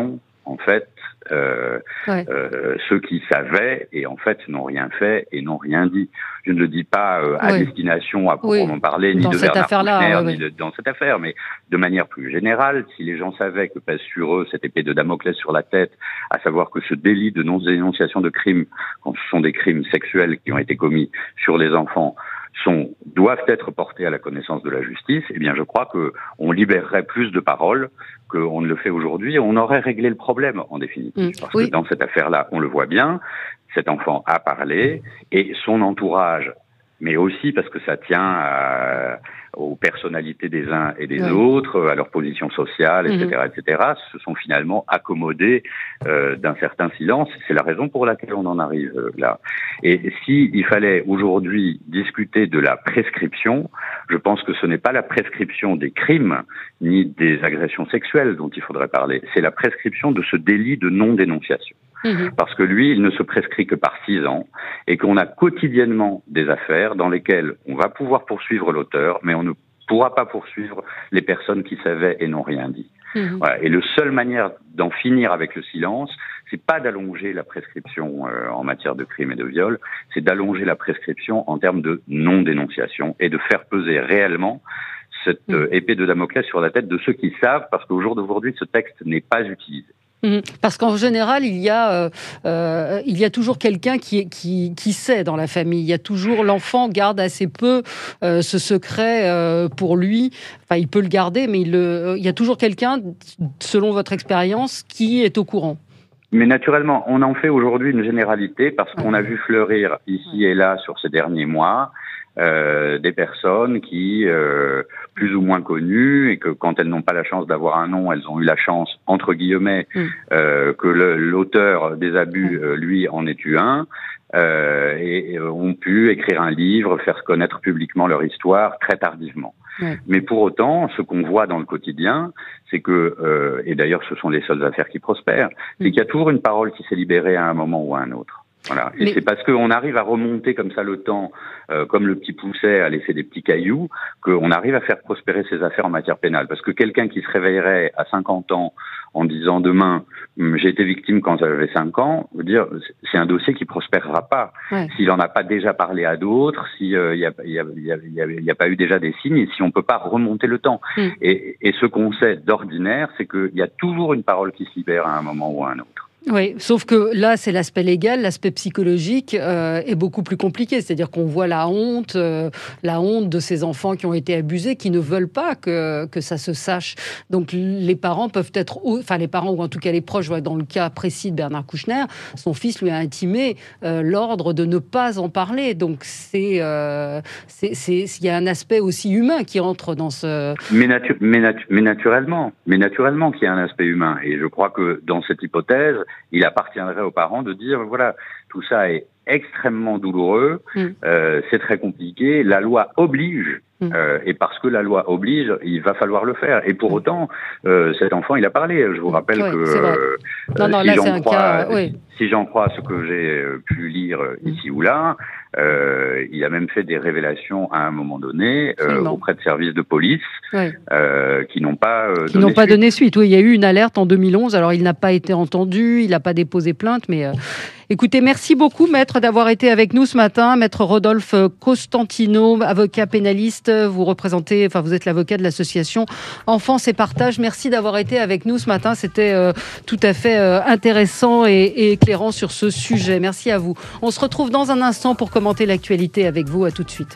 en fait, euh, ouais. euh, ceux qui savaient et en fait n'ont rien fait et n'ont rien dit. Je ne le dis pas euh, à oui. destination à proprement oui. parler, ni dans de cette Bernard Kouchner, ouais, ni de, dans cette affaire, mais de manière plus générale, si les gens savaient que pèse sur eux cette épée de Damoclès sur la tête, à savoir que ce délit de non-dénonciation de crimes, quand ce sont des crimes sexuels qui ont été commis sur les enfants, sont, doivent être portés à la connaissance de la justice, eh bien je crois que on libérerait plus de paroles qu'on ne le fait aujourd'hui, et on aurait réglé le problème en définitive. Mmh. Parce oui. que dans cette affaire-là, on le voit bien, cet enfant a parlé, et son entourage, mais aussi parce que ça tient à, aux personnalités des uns et des oui. autres, à leur position sociale, et cetera, mmh. et cetera, se sont finalement accommodés euh, d'un certain silence. C'est la raison pour laquelle on en arrive euh, là. Et si il fallait aujourd'hui discuter de la prescription, je pense que ce n'est pas la prescription des crimes ni des agressions sexuelles dont il faudrait parler, c'est la prescription de ce délit de non-dénonciation. Mmh. Parce que lui, il ne se prescrit que par six ans et qu'on a quotidiennement des affaires dans lesquelles on va pouvoir poursuivre l'auteur, mais on ne pourra pas poursuivre les personnes qui savaient et n'ont rien dit. Mmh. Voilà. Et la seule manière d'en finir avec le silence, c'est pas d'allonger la prescription euh, en matière de crime et de viol, c'est d'allonger la prescription en termes de non-dénonciation et de faire peser réellement cette euh, épée de Damoclès sur la tête de ceux qui savent, parce qu'au jour d'aujourd'hui, ce texte n'est pas utilisé. Parce qu'en général, il y a, euh, euh, il y a toujours quelqu'un qui, qui, qui sait dans la famille. Il y a toujours l'enfant garde assez peu euh, ce secret euh, pour lui. Enfin, il peut le garder, mais il, le, il y a toujours quelqu'un, selon votre expérience, qui est au courant. Mais naturellement, on en fait aujourd'hui une généralité parce qu'on a vu fleurir ici et là sur ces derniers mois Euh, des personnes qui, euh, plus ou moins connues, et que quand elles n'ont pas la chance d'avoir un nom, elles ont eu la chance, entre guillemets, mm. euh, que le, l'auteur des abus, euh, lui, en ait eu un, euh, et, et ont pu écrire un livre, faire connaître publiquement leur histoire très tardivement. Mm. Mais pour autant, ce qu'on voit dans le quotidien, c'est que, euh, et d'ailleurs ce sont les seules affaires qui prospèrent, mm. c'est qu'il y a toujours une parole qui s'est libérée à un moment ou à un autre. Voilà. Et Mais... c'est parce qu'on arrive à remonter comme ça le temps, euh, comme le petit Pousset a laissé des petits cailloux, qu'on arrive à faire prospérer ces affaires en matière pénale. Parce que quelqu'un qui se réveillerait à cinquante ans en disant demain, j'ai été victime quand j'avais cinq ans, veut dire, c'est un dossier qui prospérera pas. Ouais. S'il en a pas déjà parlé à d'autres, s'il y a, y, a, y, a, y, a, y a pas eu déjà des signes, et si on peut pas remonter le temps. Mm. Et, et ce qu'on sait d'ordinaire, c'est qu'il y a toujours une parole qui se libère à un moment ou à un autre. Oui, sauf que là, c'est l'aspect légal, l'aspect psychologique euh, est beaucoup plus compliqué. C'est-à-dire qu'on voit la honte, euh, la honte de ces enfants qui ont été abusés, qui ne veulent pas que, que ça se sache. Donc les parents peuvent être, enfin les parents ou en tout cas les proches, dans le cas précis de Bernard Kouchner, son fils lui a intimé euh, l'ordre de ne pas en parler. Donc c'est, euh, c'est, c'est, il y a un aspect aussi humain qui entre dans ce. Mais, natu- mais, natu- mais naturellement, mais naturellement qu'il y a un aspect humain. Et je crois que dans cette hypothèse, il appartiendrait aux parents de dire, voilà, tout ça est extrêmement douloureux, mmh. euh, c'est très compliqué, la loi oblige, mmh. euh, et parce que la loi oblige, il va falloir le faire. Et pour mmh. autant, euh, cet enfant, il a parlé. Je vous rappelle oui, que euh, non, non, si, là, j'en crois, cas, oui. si j'en crois ce que j'ai pu lire mmh. ici ou là, euh, il a même fait des révélations à un moment donné euh, auprès de services de police oui. euh, qui n'ont pas euh, qui donné n'ont pas suite. donné suite. Oui, il y a eu une alerte en deux mille onze. Alors, il n'a pas été entendu, il n'a pas déposé plainte, mais euh, écoutez, merci beaucoup, maître, d'avoir été avec nous ce matin. Maître Rodolphe Costantino, avocat pénaliste, vous représentez, enfin, vous êtes l'avocat de l'association Enfance et Partage. Merci d'avoir été avec nous ce matin. C'était euh, tout à fait euh, intéressant et, et éclairant sur ce sujet. Merci à vous. On se retrouve dans un instant pour commenter l'actualité avec vous. À tout de suite.